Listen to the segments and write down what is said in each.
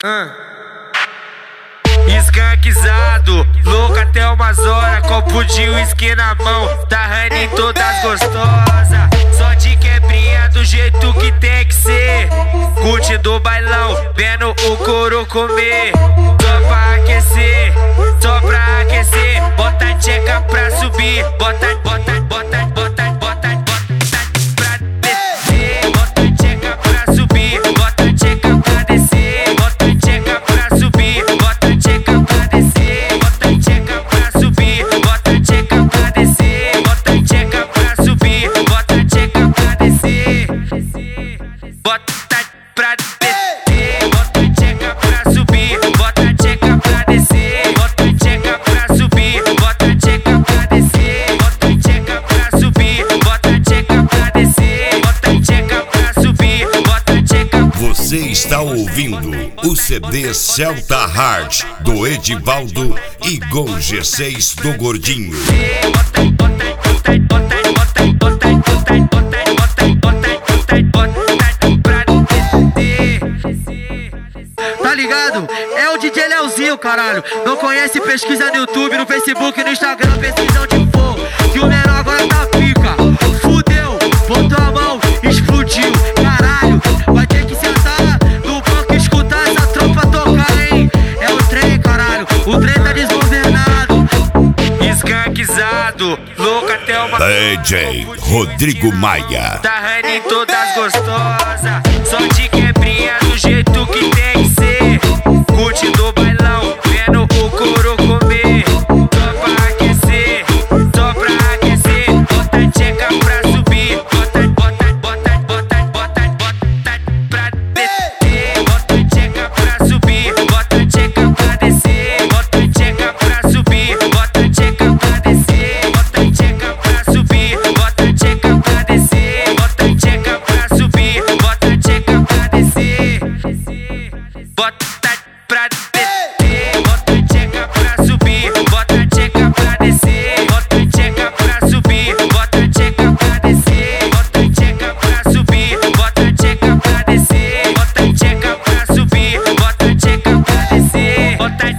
Escanquizado, louco até umas horas, copo de uísque na mão, tá raining todas gostosas. Só de quebrinha do jeito que tem que ser, curtindo o bailão, vendo o couro comer. Só pra aquecer, só pra aquecer, bota a tcheca pra subir, bota pra descer, bota a tcheca pra subir, bota a tcheca pra descer, bota a tcheca pra subir, bota a tcheca pra descer, bota a tcheca pra subir, bota a tcheca pra descer, bota a tcheca pra subir, bota a tcheca pra descer, bota pra descer, bota a tcheca pra subir, bota a tcheca pra descer, bota a tcheca pra subir, bota a tcheca pra descer, bota a tcheca pra subir, bota a tcheca pra descer, bota a tcheca pra subir, bota a tcheca. Você está ouvindo o CD Celta Hard do Edivaldo e Gol G6 do Gordinho. Tá ligado? É o DJ Leozinho, caralho. Não conhece, pesquisa no YouTube, no Facebook, no Instagram, pesquisa onde for. Que o menor agora tá pica. Fudeu, botou a mão, explodiu. Caralho, vai ter que sentar no banco e escutar essa tropa tocar, hein? É o trem, caralho. O trem tá desgovernado. Escanquizado, louco até uma DJ Rodrigo Maia. tá raining todas gostosas. Só de quebrinha do jeito que tem que ser, curtindo o bailão, vendo o couro comer. Só pra aquecer, só pra aquecer, bota a tcheca pra subir, bota pra descer, bota a tcheca pra subir, bota a tcheca pra descer, bota a tcheca pra subir, bota a tcheca pra descer, bota a tcheca pra subir, bota a tcheca pra descer, bota a tcheca pra subir, bota a tcheca pra descer, bota pra descer, bota a tcheca pra subir, bota a tcheca pra descer, bota a tcheca pra subir, bota a tcheca pra descer, bota a tcheca pra subir, bota a tcheca pra descer, bota a tcheca pra subir, bota a tcheca pra descer, bota pra descer,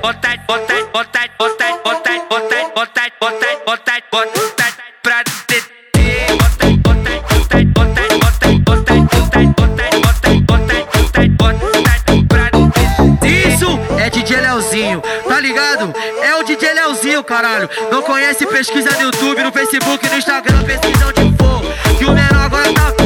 Isso é DJ Leozinho, tá ligado? É o DJ Leozinho, caralho. Não conhece, pesquisa no YouTube, no Facebook, no Instagram, pesquisa onde for. Que o menor agora tá